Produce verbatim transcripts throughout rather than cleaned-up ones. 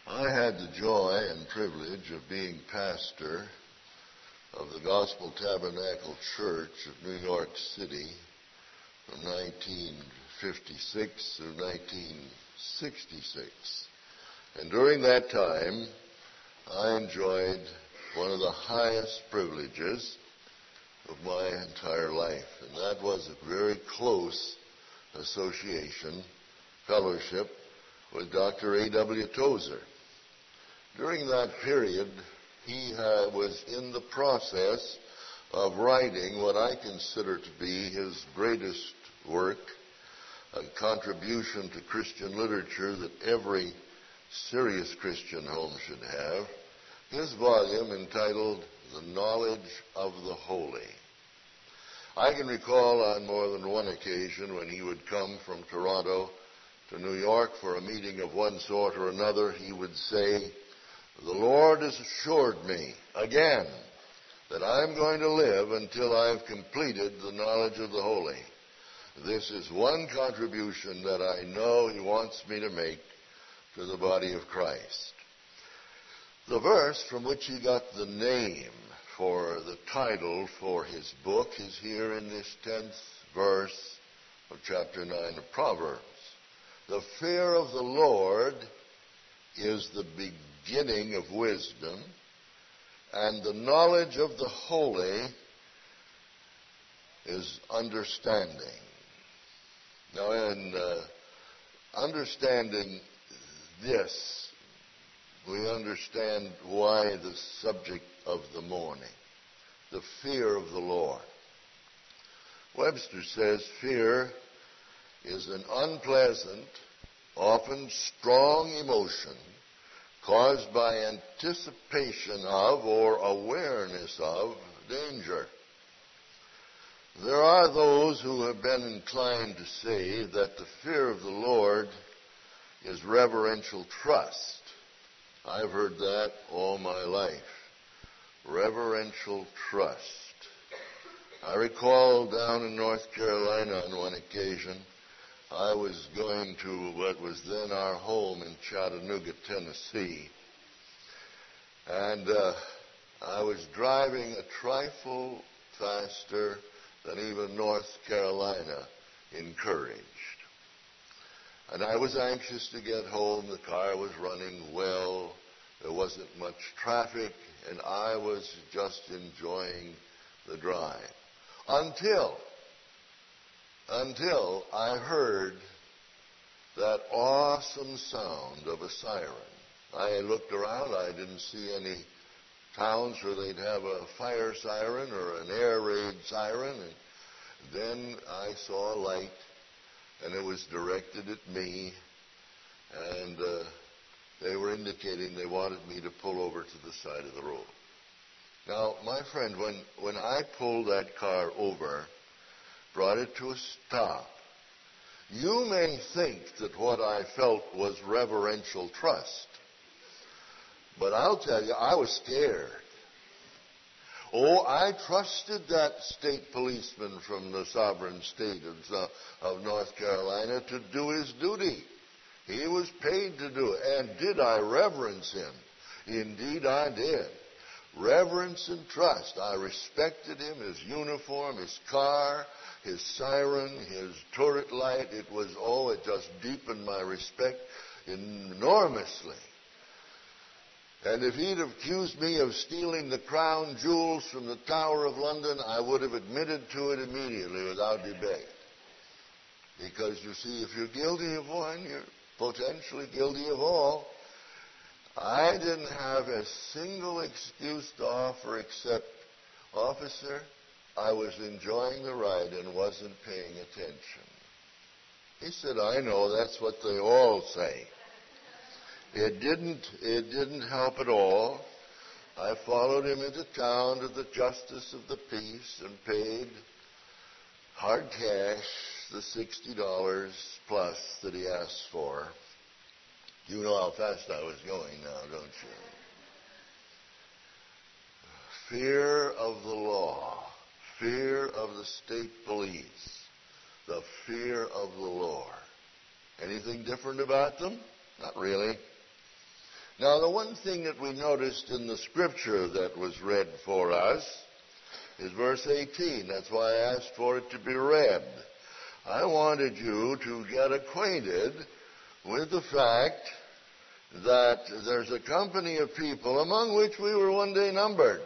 I had the joy and privilege of being pastor of the Gospel Tabernacle Church of New York City from nineteen fifty-six through nineteen sixty-six. And during that time, I enjoyed one of the highest privileges of my entire life, and that was a very close association, fellowship, with Doctor A W Tozer. During that period, he uh, was in the process of writing what I consider to be his greatest work, a contribution to Christian literature that every serious Christian home should have, his volume entitled The Knowledge of the Holy. I can recall on more than one occasion when he would come from Toronto to New York for a meeting of one sort or another, he would say, "The Lord has assured me again that I'm going to live until I've completed the knowledge of the holy. This is one contribution that I know he wants me to make to the body of Christ." The verse from which he got the name for the title for his book is here in this tenth verse of chapter nine of Proverbs. The fear of the Lord is the beginning of wisdom, and the knowledge of the holy is understanding. Now, in uh, understanding this, we understand why the subject of the morning, the fear of the Lord. Webster says fear is an unpleasant, often strong emotion caused by anticipation of or awareness of danger. There are those who have been inclined to say that the fear of the Lord is reverential trust. I've heard that all my life. Reverential trust. I recall down in North Carolina on one occasion, I was going to what was then our home in Chattanooga, Tennessee, and uh, I was driving a trifle faster than even North Carolina encouraged. And I was anxious to get home. The car was running well. There wasn't much traffic, and I was just enjoying the drive. Until, until I heard that awesome sound of a siren. I looked around. I didn't see any towns where they'd have a fire siren or an air raid siren. And then I saw a light, and it was directed at me, and uh, they were indicating they wanted me to pull over to the side of the road. Now, my friend, when, when I pulled that car over, brought it to a stop, you may think that what I felt was reverential trust, but I'll tell you, I was scared. Oh, I trusted that state policeman from the sovereign state of, uh, of North Carolina to do his duty. He was paid to do it. And did I reverence him? Indeed, I did. Reverence and trust. I respected him, his uniform, his car, his siren, his turret light. It was, oh, it just deepened my respect enormously. And if he'd accused me of stealing the crown jewels from the Tower of London, I would have admitted to it immediately without debate. Because, you see, if you're guilty of one, you're potentially guilty of all. I didn't have a single excuse to offer except, "Officer, I was enjoying the ride and wasn't paying attention." He said, "I know, that's what they all say." It didn't, it didn't help at all. I followed him into town to the justice of the peace and paid hard cash the sixty dollars plus that he asked for. You know how fast I was going now, don't you? Fear of the law, fear of the state police, the fear of the Lord. Anything different about them? Not really. Now, the one thing that we noticed in the scripture that was read for us is verse eighteen. That's why I asked for it to be read. I wanted you to get acquainted with the fact that there's a company of people among which we were one day numbered.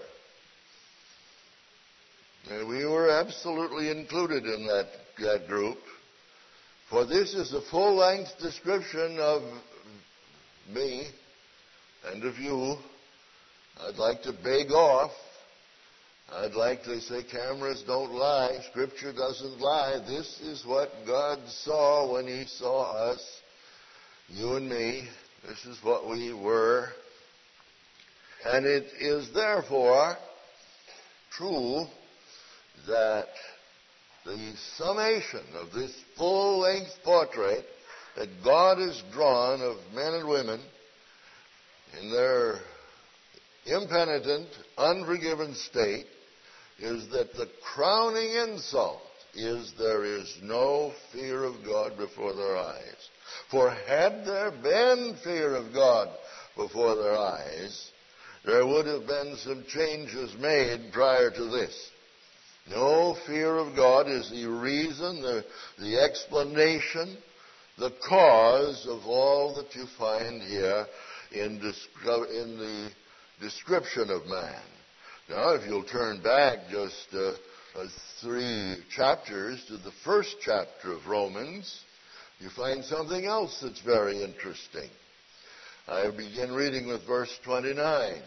And we were absolutely included in that, that group. For this is a full-length description of me and of you. I'd like to beg off. I'd like to say cameras don't lie. Scripture doesn't lie. This is what God saw when he saw us, you and me. This is what we were. And it is therefore true that the summation of this full-length portrait that God has drawn of men and women in their impenitent, unforgiven state is that the crowning insult is there is no fear of God before their eyes. For had there been fear of God before their eyes, there would have been some changes made prior to this. No fear of God is the reason, the, the explanation, the cause of all that you find here in, descri- in the description of man. Now, if you'll turn back just uh, uh, three chapters to the first chapter of Romans, you find something else that's very interesting. I begin reading with verse twenty-nine.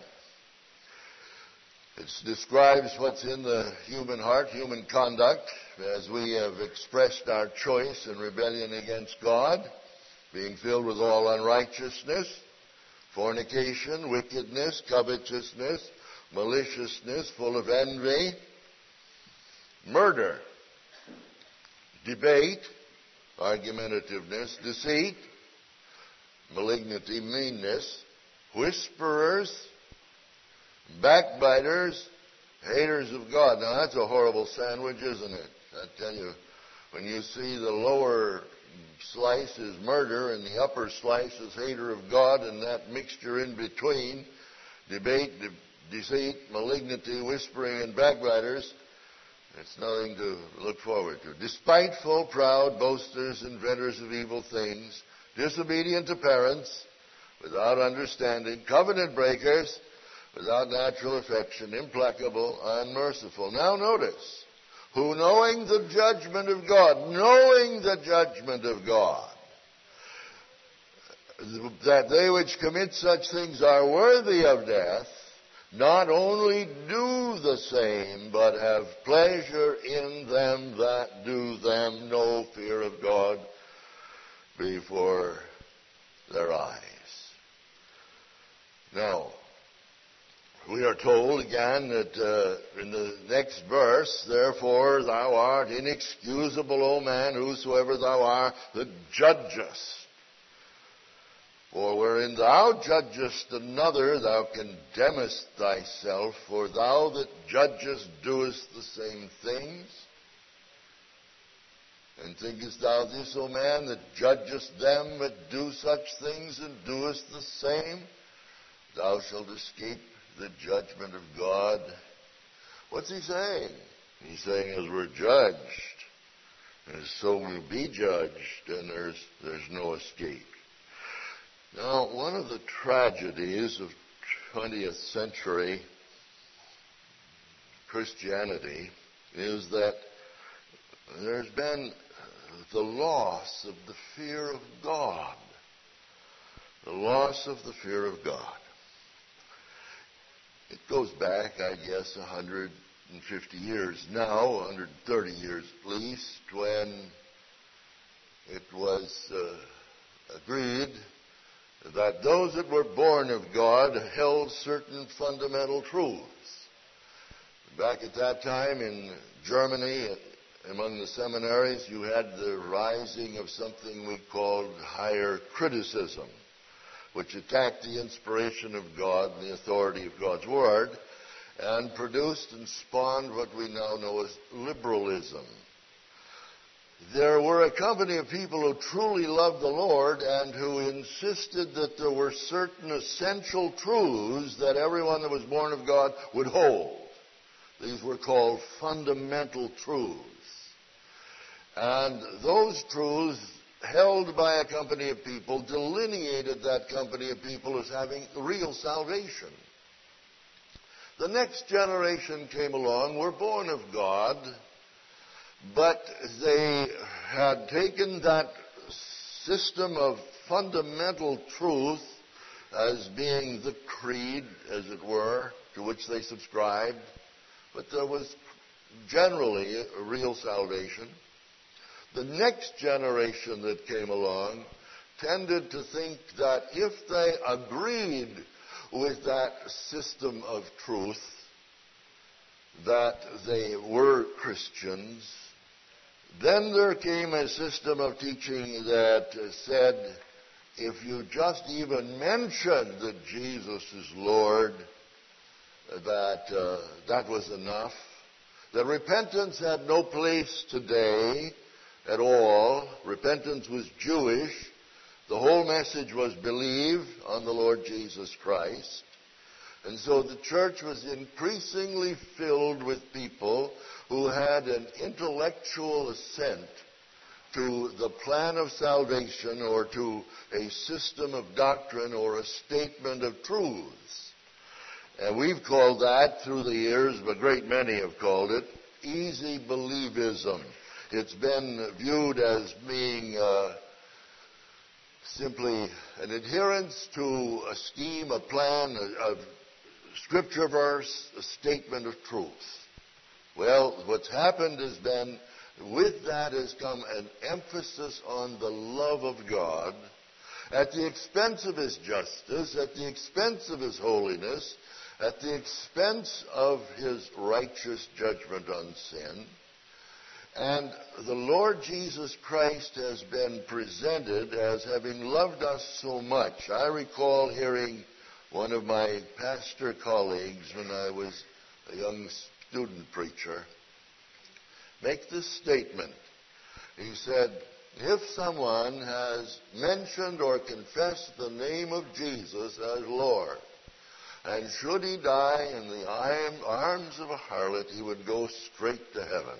It describes what's in the human heart, human conduct, as we have expressed our choice in rebellion against God, being filled with all unrighteousness, fornication, wickedness, covetousness, maliciousness, full of envy, murder, debate, argumentativeness, deceit, malignity, meanness, whisperers, backbiters, haters of God. Now, that's a horrible sandwich, isn't it? I tell you, when you see the lower slice is murder and the upper slice is hater of God, and that mixture in between, debate, de- deceit, malignity, whispering, and backbiters, it's nothing to look forward to. Despiteful, proud, boasters, inventors of evil things, disobedient to parents, without understanding, covenant breakers, without natural affection, implacable, unmerciful. Now notice, who knowing the judgment of God, knowing the judgment of God, that they which commit such things are worthy of death, not only do the same, but have pleasure in them that do them, no fear of God before their eyes. Now, we are told again that uh, in the next verse, therefore thou art inexcusable, O man, whosoever thou art, that judgest. For wherein thou judgest another, thou condemnest thyself, for thou that judgest doest the same things. And thinkest thou this, O man, that judgest them that do such things and doest the same? Thou shalt escape the judgment of God. What's he saying? He's saying as we're judged, and so we'll be judged, and there's there's no escape. Now, one of the tragedies of twentieth century Christianity is that there's been the loss of the fear of God. The loss of the fear of God. It goes back, I guess, one hundred fifty years now, one hundred thirty years at least, when it was uh, agreed that those that were born of God held certain fundamental truths. Back at that time in Germany, among the seminaries, you had the rising of something we called higher criticism, which attacked the inspiration of God and the authority of God's Word, and produced and spawned what we now know as liberalism. there were a company of people who truly loved the Lord and who insisted that there were certain essential truths that everyone that was born of God would hold. These were called fundamental truths. And those truths held by a company of people delineated that company of people as having real salvation. The next generation came along, were born of God, but they had taken that system of fundamental truth as being the creed, as it were, to which they subscribed, but there was generally a real salvation. The next generation that came along tended to think that if they agreed with that system of truth, that they were Christians. Then there came a system of teaching that said, if you just even mention that Jesus is Lord, that uh, that was enough. That repentance had no place today at all. Repentance was Jewish. The whole message was believe on the Lord Jesus Christ. And so the church was increasingly filled with people who had an intellectual assent to the plan of salvation or to a system of doctrine or a statement of truths. And we've called that through the years, a great many have called it, easy believism. It's been viewed as being uh, simply an adherence to a scheme, a plan, a, a scripture verse, a statement of truth. Well, what's happened has been, with that has come an emphasis on the love of God at the expense of His justice, at the expense of His holiness, at the expense of His righteous judgment on sin. And the Lord Jesus Christ has been presented as having loved us so much. I recall hearing one of my pastor colleagues when I was a young student preacher make this statement. He said, if someone has mentioned or confessed the name of Jesus as Lord, and should he die in the arms of a harlot, he would go straight to heaven.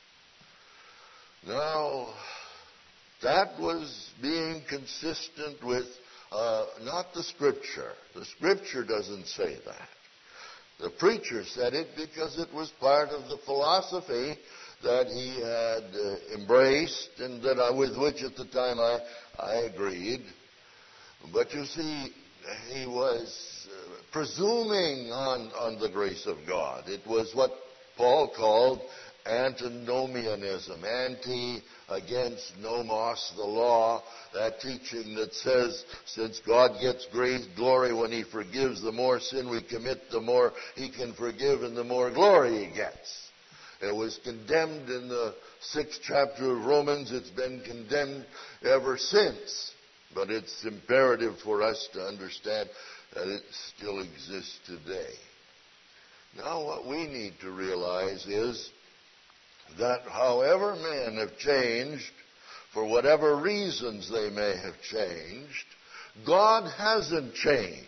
Now, that was being consistent with uh, not the Scripture. The Scripture doesn't say that. The preacher said it because it was part of the philosophy that he had uh, embraced and that I, with which at the time I, I agreed. But you see, he was uh, presuming on, on the grace of God. It was what Paul called antinomianism, anti against nomos, the law, that teaching that says since God gets great glory when He forgives, the more sin we commit, the more He can forgive and the more glory He gets. It was condemned in the sixth chapter of Romans. It's been condemned ever since. But it's imperative for us to understand that it still exists today. Now what we need to realize is that however men have changed, for whatever reasons they may have changed, God hasn't changed.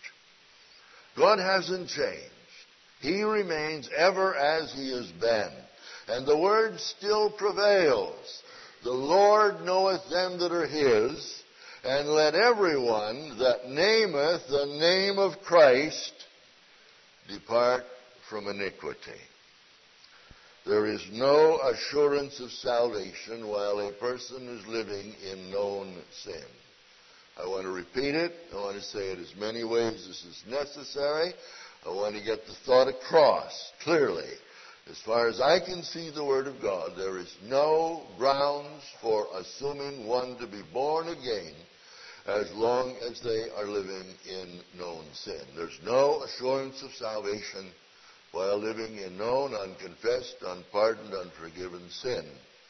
God hasn't changed. He remains ever as He has been. And the word still prevails. The Lord knoweth them that are His, and let everyone that nameth the name of Christ depart from iniquity. There is no assurance of salvation while a person is living in known sin. I want to repeat it. I want to say it as many ways as is necessary. I want to get the thought across clearly. As far as I can see the Word of God, there is no grounds for assuming one to be born again as long as they are living in known sin. There's no assurance of salvation while living in known, unconfessed, unpardoned, unforgiven sin.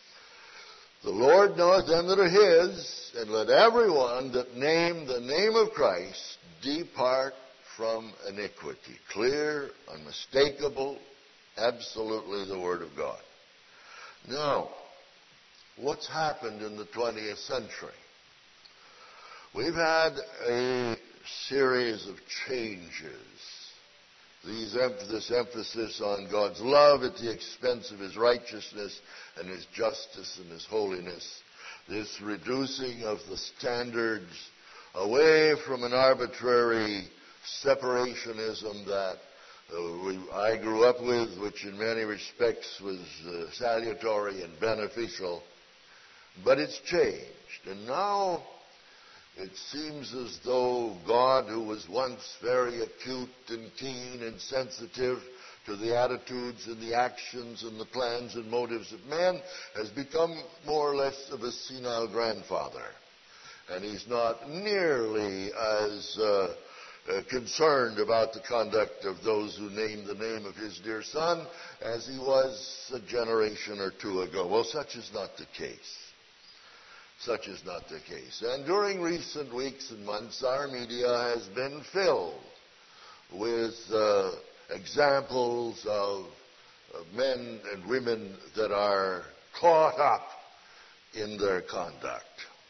The Lord knoweth them that are His, and let everyone that name the name of Christ depart from iniquity. Clear, unmistakable, absolutely the Word of God. Now, what's happened in the twentieth century. We've had a series of changes. These, this emphasis on God's love at the expense of His righteousness and His justice and His holiness. This reducing of the standards away from an arbitrary separationism that uh, we, I grew up with, which in many respects was uh, salutary and beneficial. But it's changed. And now it seems as though God, who was once very acute and keen and sensitive to the attitudes and the actions and the plans and motives of men, has become more or less of a senile grandfather. And he's not nearly as uh, uh, concerned about the conduct of those who name the name of his dear son as he was a generation or two ago. Well, such is not the case. Such is not the case. And during recent weeks and months, our media has been filled with uh, examples of, of men and women that are caught up in their conduct.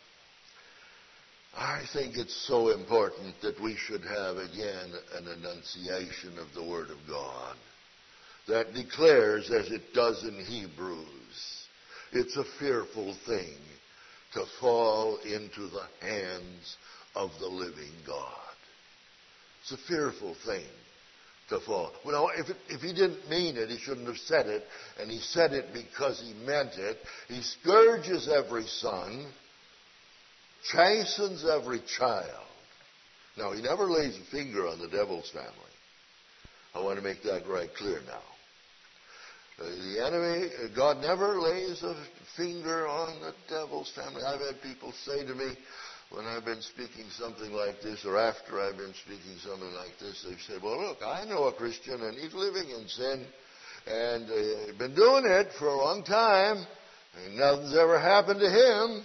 I think it's so important that we should have again an enunciation of the Word of God that declares, as it does in Hebrews, it's a fearful thing to fall into the hands of the living God. It's a fearful thing to fall. Well, if, it, if he didn't mean it, he shouldn't have said it, and he said it because he meant it. He scourges every son, chastens every child. Now, he never lays a finger on the devil's family. I want to make that right clear now. The enemy, God never lays a finger on the devil's family. I've had people say to me when I've been speaking something like this, or after I've been speaking something like this, they've said, well, look, I know a Christian and he's living in sin and uh, been doing it for a long time and nothing's ever happened to him.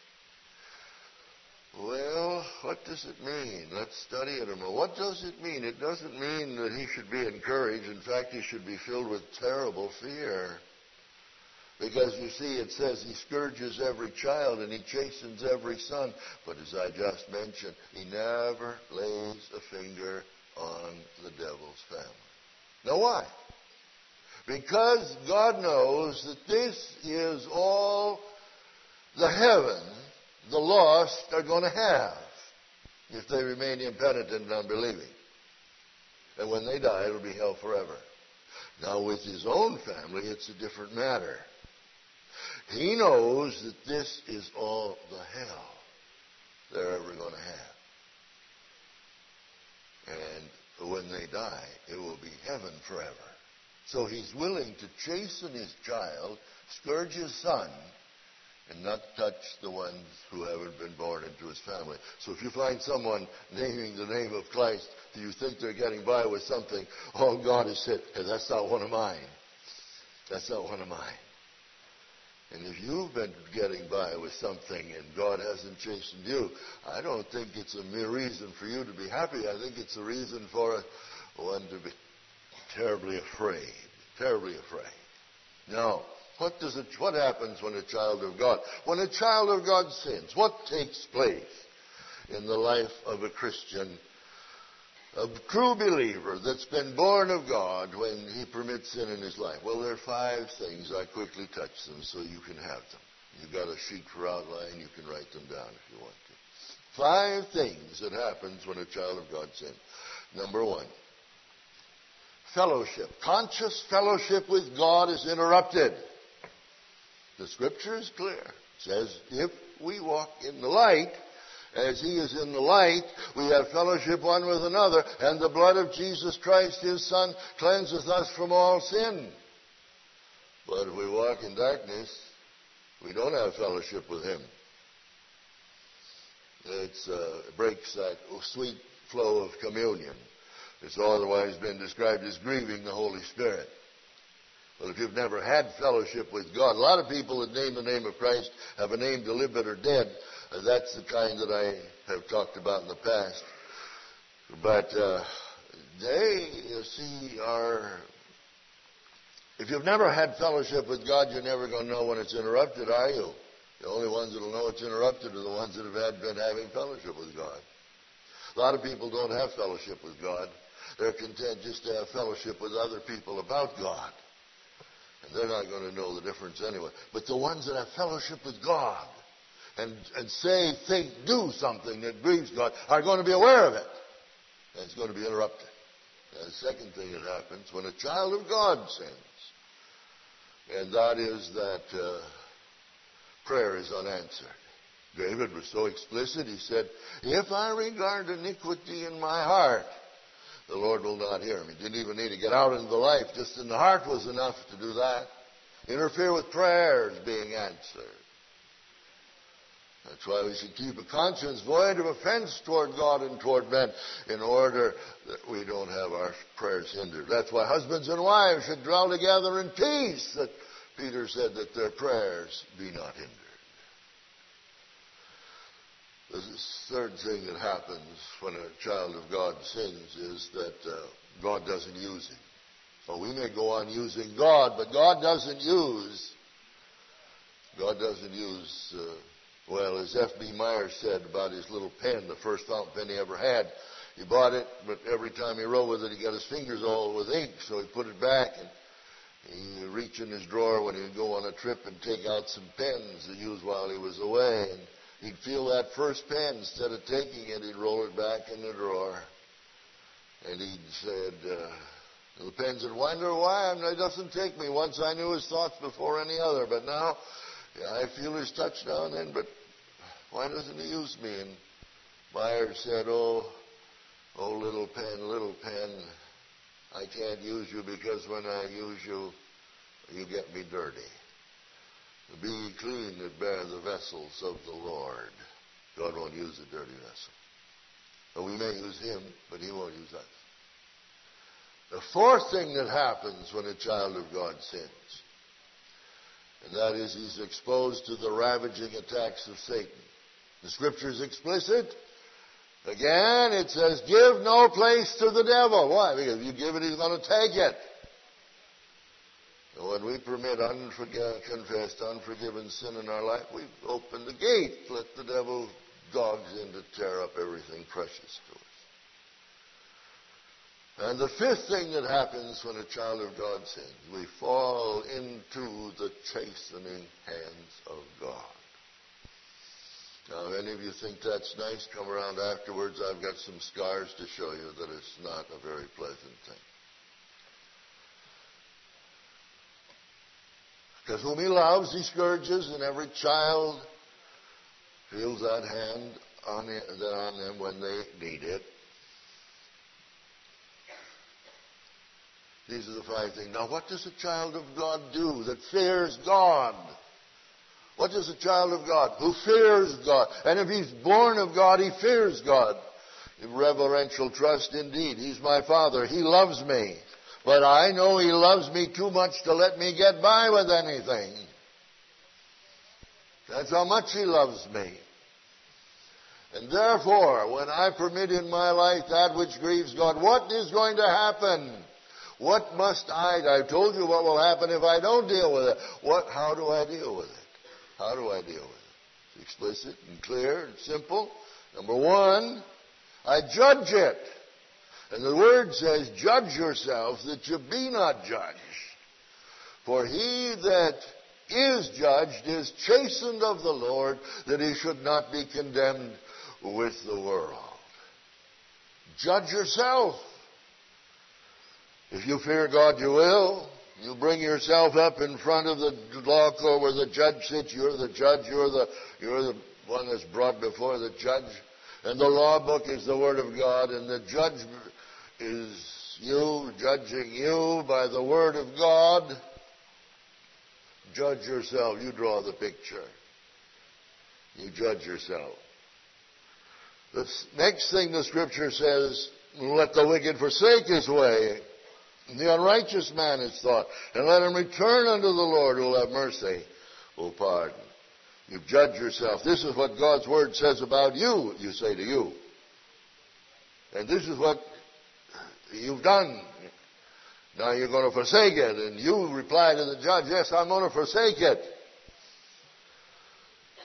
Well, what does it mean? Let's study it a moment. What does it mean? It doesn't mean that he should be encouraged. In fact, he should be filled with terrible fear. Because, you see, it says he scourges every child and he chastens every son. But as I just mentioned, he never lays a finger on the devil's family. Now, why? Because God knows that this is all the heaven the lost are going to have if they remain impenitent and unbelieving. And when they die, it'll be hell forever. Now, with his own family, it's a different matter. He knows that this is all the hell they're ever going to have. And when they die, it will be heaven forever. So he's willing to chasten his child, scourge his son, and not touch the ones who haven't been born into his family. So if you find someone naming the name of Christ, do you think they're getting by with something? Oh, God has said, hey, that's not one of mine. That's not one of mine. And if you've been getting by with something and God hasn't chastened you, I don't think it's a mere reason for you to be happy. I think it's a reason for one to be terribly afraid. Terribly afraid. Now, What does it, what happens when a child of God, when a child of God sins? What takes place in the life of a Christian, a true believer that's been born of God when he permits sin in his life? Well, there are five things. I quickly touch them so you can have them. You've got a sheet for outline. You can write them down if you want to. Five things that happens when a child of God sins. Number one, fellowship. Conscious fellowship with God is interrupted. The Scripture is clear. It says, if we walk in the light, as he is in the light, we have fellowship one with another, and the blood of Jesus Christ, his Son, cleanseth us from all sin. But if we walk in darkness, we don't have fellowship with him. It uh, breaks that sweet flow of communion. It's otherwise been described as grieving the Holy Spirit. Well, if you've never had fellowship with God, a lot of people that name the name of Christ have a name to live but are dead. Uh, that's the kind that I have talked about in the past. But uh, they, you see, are... If you've never had fellowship with God, you're never going to know when it's interrupted, are you? The only ones that will know it's interrupted are the ones that have had, been having fellowship with God. A lot of people don't have fellowship with God. They're content just to have fellowship with other people about God. And they're not going to know the difference anyway. But the ones that have fellowship with God and, and say, think, do something that grieves God are going to be aware of it. And it's going to be interrupted. And the second thing that happens when a child of God sins, and that is that uh, prayer is unanswered. David was so explicit, he said, if I regard iniquity in my heart, the Lord will not hear him. He didn't even need to get out into the life. Just in the heart was enough to do that. Interfere with prayers being answered. That's why we should keep a conscience void of offense toward God and toward men in order that we don't have our prayers hindered. That's why husbands and wives should dwell together in peace, that Peter said that their prayers be not hindered. The third thing that happens when a child of God sins is that uh, God doesn't use him. So we may go on using God, but God doesn't use, God doesn't use, uh, well, as F B Meyer said about his little pen, the first fountain pen he ever had. He bought it, but every time he wrote with it, he got his fingers all with ink, so he put it back, and he'd reach in his drawer when he would go on a trip and take out some pens to use while he was away, and he'd feel that first pen. Instead of taking it, he'd roll it back in the drawer. And he'd said, uh, the pen said, wonder why it doesn't take me. Once I knew his thoughts before any other, but now yeah, I feel his touch now and then, but why doesn't he use me? And Meyer said, oh, oh, little pen, little pen, I can't use you because when I use you, you get me dirty. Be ye clean that bear the vessels of the Lord. God won't use a dirty vessel. But we may use him, but he won't use us. The fourth thing that happens when a child of God sins, and that is he's exposed to the ravaging attacks of Satan. The Scripture is explicit. Again, it says, give no place to the devil. Why? Because if you give it, he's going to take it. When we permit unconfessed, unforgiven sin in our life, we've opened the gate, let the devil dogs in to tear up everything precious to us. And the fifth thing that happens when a child of God sins, we fall into the chastening hands of God. Now, if any of you think that's nice, come around afterwards. I've got some scars to show you that it's not a very pleasant thing. Because whom he loves, he scourges, and every child feels that hand on, it, on them when they need it. These are the five things. Now, what does a child of God do that fears God? What does a child of God who fears God? And if he's born of God, he fears God. In reverential trust indeed. He's my Father. He loves me. But I know he loves me too much to let me get by with anything. That's how much he loves me. And therefore, when I permit in my life that which grieves God, what is going to happen? What must I, I've told you what will happen if I don't deal with it. What, how do I deal with it? How do I deal with it? It's explicit and clear and simple. Number one, I judge it. And the word says, judge yourselves that you be not judged. For he that is judged is chastened of the Lord, that he should not be condemned with the world. Judge yourself. If you fear God, you will. You bring yourself up in front of the law court where the judge sits. You're the judge. You're the, you're the one that's brought before the judge. And the law book is the Word of God, and the judge is you, judging you by the Word of God. Judge yourself. You draw the picture. You judge yourself. The next thing the Scripture says, let the wicked forsake his way, and the unrighteous man his thought, and let him return unto the Lord who will have mercy, will pardon. You've judged yourself. This is what God's Word says about you, you say to you. And this is what you've done. Now you're going to forsake it. And you reply to the judge, yes, I'm going to forsake it.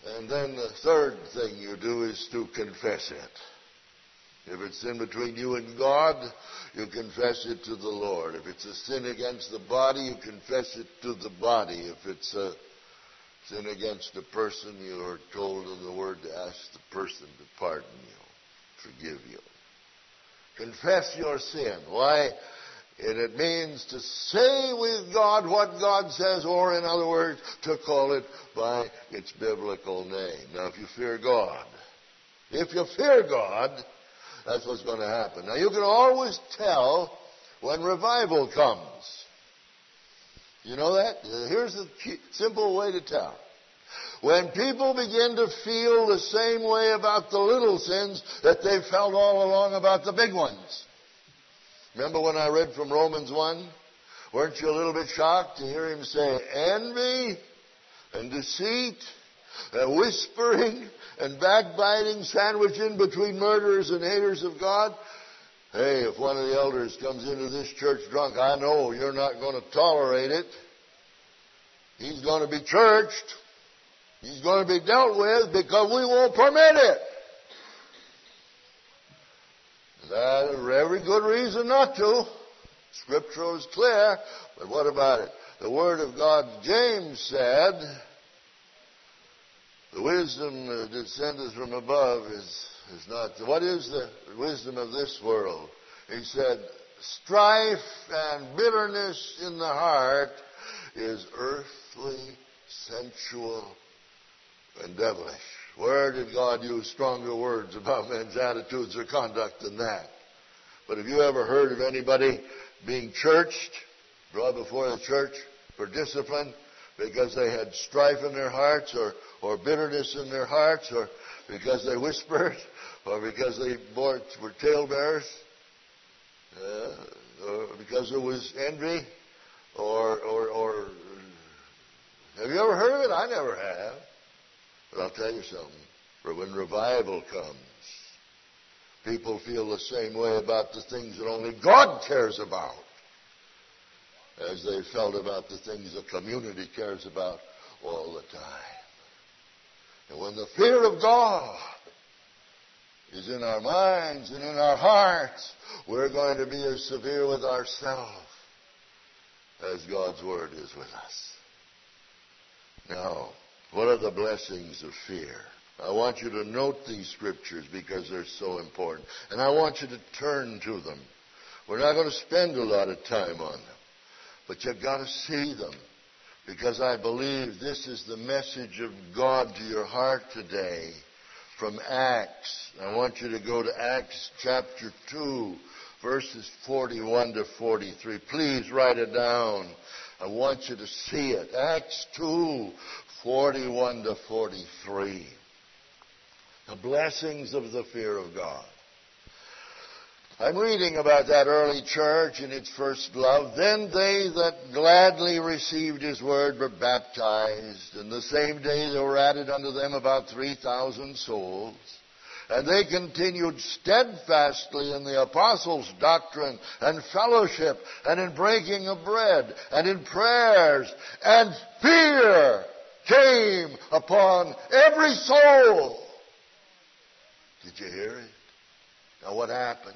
And then the third thing you do is to confess it. If it's sin between you and God, you confess it to the Lord. If it's a sin against the body, you confess it to the body. If it's a sin against a person, you are told in the Word to ask the person to pardon you, forgive you. Confess your sin. Why? And it means to say with God what God says, or in other words, to call it by its biblical name. Now, if you fear God, if you fear God, that's what's going to happen. Now, you can always tell when revival comes. You know that? Here's the key, simple way to tell. When people begin to feel the same way about the little sins that they felt all along about the big ones. Remember when I read from Romans one? Weren't you a little bit shocked to hear him say envy and deceit and whispering and backbiting sandwiched in between murderers and haters of God? Hey, if one of the elders comes into this church drunk, I know you're not going to tolerate it. He's going to be churched. He's going to be dealt with because we won't permit it. That is every good reason not to. Scripture is clear. But what about it? The Word of God, James said, the wisdom that descendeth from above is, is not... What is the wisdom of this world? He said, strife and bitterness in the heart is earthly, sensual, and devilish. Where did God use stronger words about men's attitudes or conduct than that? But have you ever heard of anybody being churched, brought before the church for discipline because they had strife in their hearts or, or bitterness in their hearts or because they whispered or because they bore, were talebearers uh, or because there was envy or, or, or... Have you ever heard of it? I never have. But I'll tell you something. For when revival comes, people feel the same way about the things that only God cares about as they felt about the things the community cares about all the time. And when the fear of God is in our minds and in our hearts, we're going to be as severe with ourselves as God's Word is with us. Now, what are the blessings of fear? I want you to note these scriptures because they're so important. And I want you to turn to them. We're not going to spend a lot of time on them. But you've got to see them. Because I believe this is the message of God to your heart today from Acts. I want you to go to Acts chapter two, verses forty-one to forty-three. Please write it down. I want you to see it. Acts two, forty-one to forty-three. The blessings of the fear of God. I'm reading about that early church in its first love. Then they that gladly received his word were baptized, and the same day there were added unto them about three thousand souls. And they continued steadfastly in the apostles' doctrine and fellowship and in breaking of bread and in prayers, and fear came upon every soul. Did you hear it? Now what happened?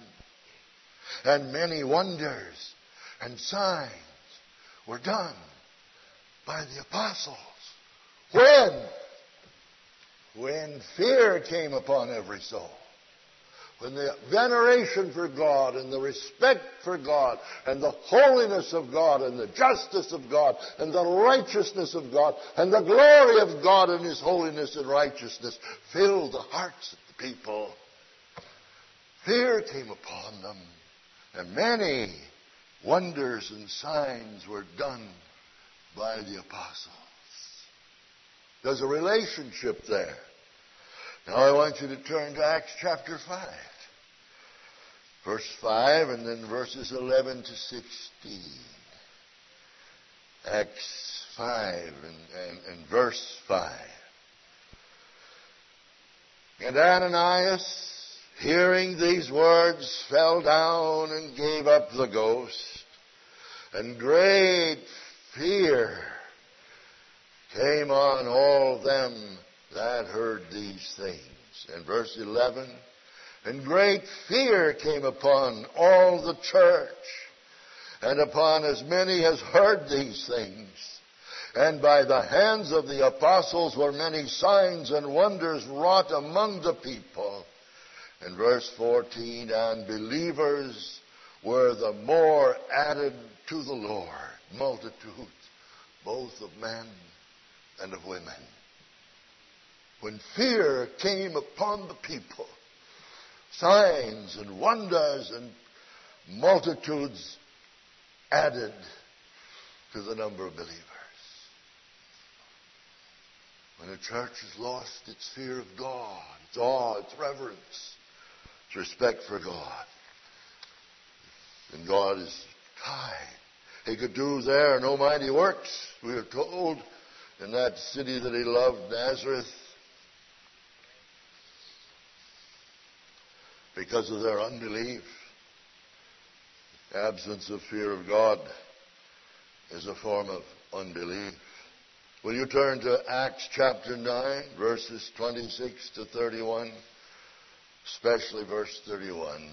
And many wonders and signs were done by the apostles. When? When fear came upon every soul. When the veneration for God and the respect for God and the holiness of God and the justice of God and the righteousness of God and the glory of God and His holiness and righteousness filled the hearts of the people, fear came upon them, and many wonders and signs were done by the apostles. There's a relationship there. Now I want you to turn to Acts chapter five. Verse five and then verses eleven to sixteen. Acts five and, and, and verse five. And Ananias, hearing these words, fell down and gave up the ghost. And great fear came on all them that heard these things. And verse eleven, and great fear came upon all the church, and upon as many as heard these things. And by the hands of the apostles were many signs and wonders wrought among the people. And verse fourteen, and believers were the more added to the Lord, multitudes, both of men and of women. When fear came upon the people, signs and wonders and multitudes added to the number of believers. When a church has lost its fear of God, its awe, its reverence, its respect for God, then God is tied. He could do there no mighty works, we are told, in that city that he loved, Nazareth, because of their unbelief. Absence of fear of God is a form of unbelief. Will you turn to Acts chapter nine, verses twenty-six to thirty-one, especially verse thirty-one.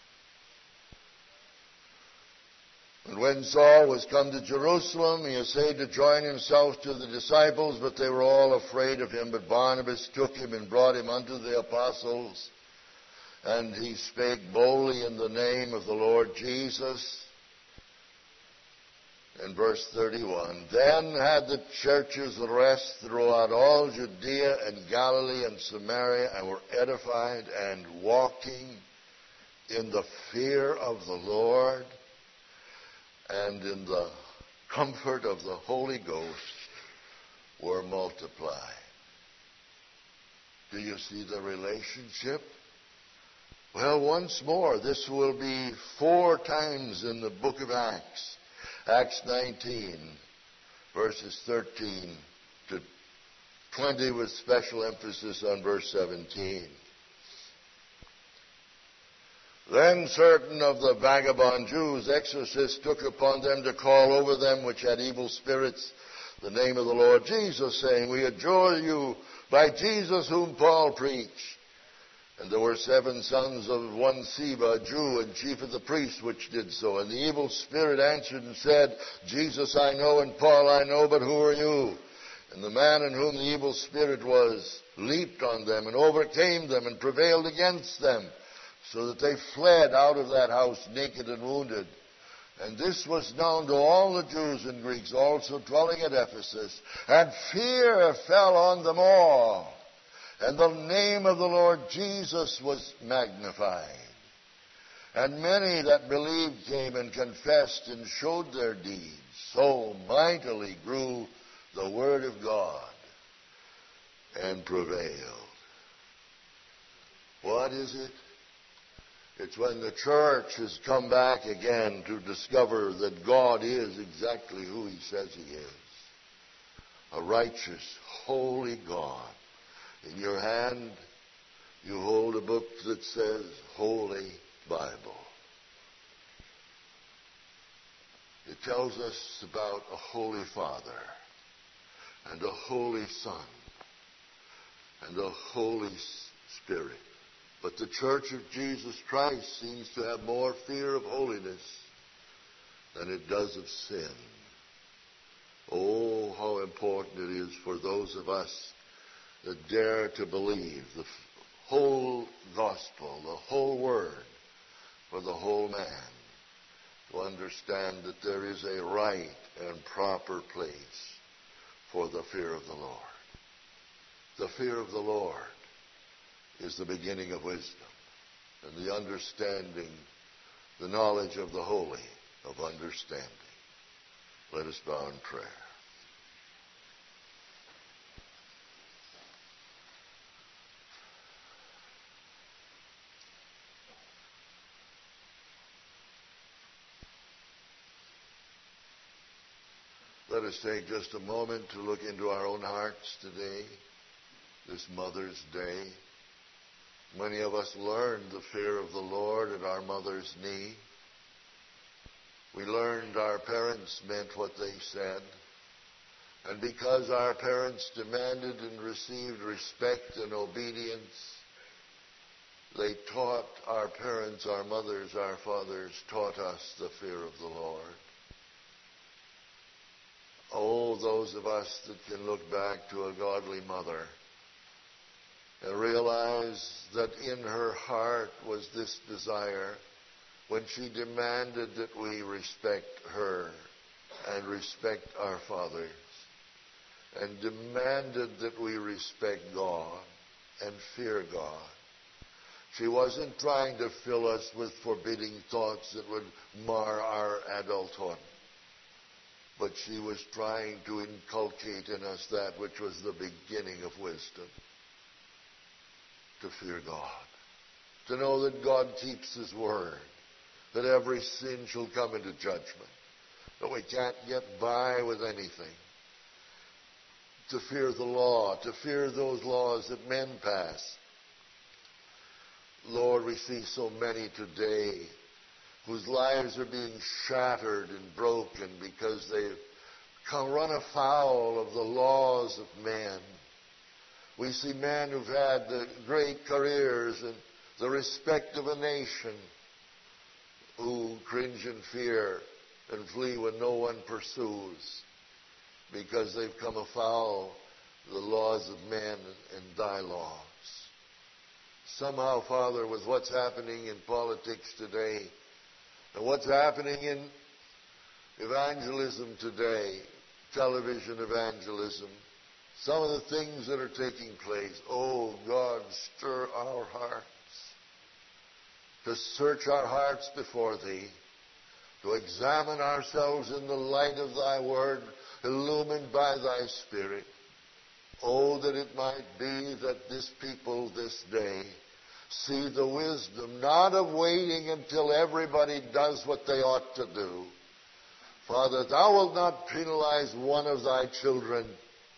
And when Saul was come to Jerusalem, he essayed to join himself to the disciples, but they were all afraid of him. But Barnabas took him and brought him unto the apostles. And he spake boldly in the name of the Lord Jesus. And verse thirty-one, then had the churches rest throughout all Judea and Galilee and Samaria, and were edified and walking in the fear of the Lord and in the comfort of the Holy Ghost were multiplied. Do you see the relationship? Well, once more, this will be four times in the book of Acts. Acts nineteen, verses thirteen to twenty, with special emphasis on verse seventeen. Then certain of the vagabond Jews, exorcists, took upon them to call over them which had evil spirits the name of the Lord Jesus, saying, we adjure you by Jesus whom Paul preached. And there were seven sons of one Sceva, a Jew, and chief of the priests, which did so. And the evil spirit answered and said, Jesus I know, and Paul I know, but who are you? And the man in whom the evil spirit was leaped on them, and overcame them, and prevailed against them, so that they fled out of that house naked and wounded. And this was known to all the Jews and Greeks also dwelling at Ephesus. And fear fell on them all. And the name of the Lord Jesus was magnified. And many that believed came and confessed and showed their deeds. So mightily grew the word of God and prevailed. What is it? It's when the church has come back again to discover that God is exactly who he says he is. A righteous, holy God. In your hand, you hold a book that says Holy Bible. It tells us about a Holy Father and a Holy Son and a Holy Spirit. But the Church of Jesus Christ seems to have more fear of holiness than it does of sin. Oh, how important it is for those of us that dare to believe the whole gospel, the whole word for the whole man, to understand that there is a right and proper place for the fear of the Lord. The fear of the Lord is the beginning of wisdom, and the understanding, the knowledge of the holy, of understanding. Let us bow in prayer. Let us take just a moment to look into our own hearts today, this Mother's Day. Many of us learned the fear of the Lord at our mother's knee. We learned our parents meant what they said, And because our parents demanded and received respect and obedience, they taught our parents, our mothers, our fathers, taught us the fear of the Lord. Oh, those of us that can look back to a godly mother and realize that in her heart was this desire when she demanded that we respect her and respect our fathers, and demanded that we respect God and fear God. She wasn't trying to fill us with forbidding thoughts that would mar our adulthood, but she was trying to inculcate in us that which was the beginning of wisdom, to fear God, to know that God keeps His word, that every sin shall come into judgment, that we can't get by with anything, to fear the law, to fear those laws that men pass. Lord, we see so many today whose lives are being shattered and broken because they've come run afoul of the laws of men. We see men who've had the great careers and the respect of a nation who cringe in fear and flee when no one pursues because they've come afoul of the laws of men and thy laws. Somehow, Father, with what's happening in politics today and what's happening in evangelism today, television evangelism, some of the things that are taking place, oh God, stir our hearts, to search our hearts before Thee, to examine ourselves in the light of Thy Word, illumined by Thy Spirit. Oh, that it might be that this people this day see the wisdom, not of waiting until everybody does what they ought to do. Father, Thou wilt not penalize one of Thy children.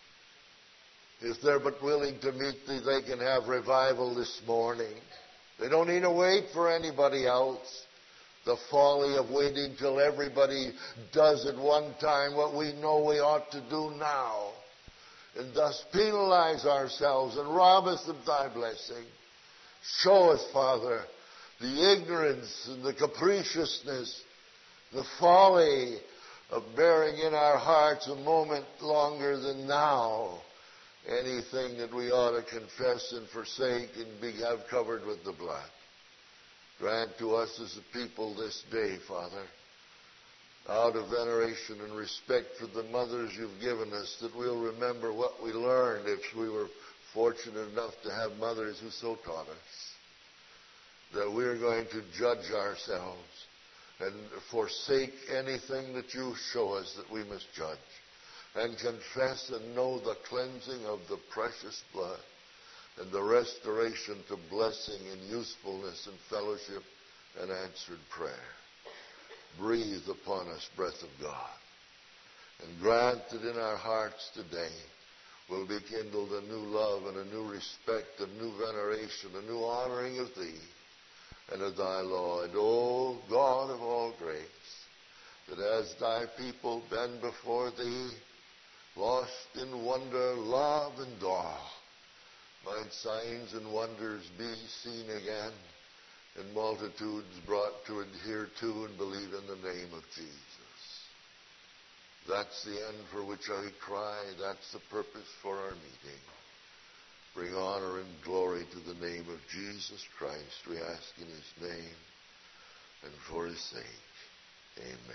If they're but willing to meet Thee, they can have revival this morning. They don't need to wait for anybody else. The folly of waiting till everybody does at one time what we know we ought to do now, and thus penalize ourselves and rob us of Thy blessing. Show us, Father, the ignorance and the capriciousness, the folly of bearing in our hearts a moment longer than now anything that we ought to confess and forsake and be, have covered with the blood. Grant to us as a people this day, Father, out of veneration and respect for the mothers You've given us, that we'll remember what we learned if we were fortunate enough to have mothers who so taught us, that we're going to judge ourselves and forsake anything that You show us that we must judge, and confess and know the cleansing of the precious blood and the restoration to blessing and usefulness and fellowship and answered prayer. Breathe upon us, breath of God, and grant that in our hearts today will be kindled a new love and a new respect, a new veneration, a new honoring of Thee and of Thy law. And, O God of all grace, that as Thy people bend before Thee, lost in wonder, love, and awe, might signs and wonders be seen again, and multitudes brought to adhere to and believe in the name of Jesus. That's the end for which I cry. That's the purpose for our meeting. Bring honor and glory to the name of Jesus Christ, we ask in His name and for His sake. Amen.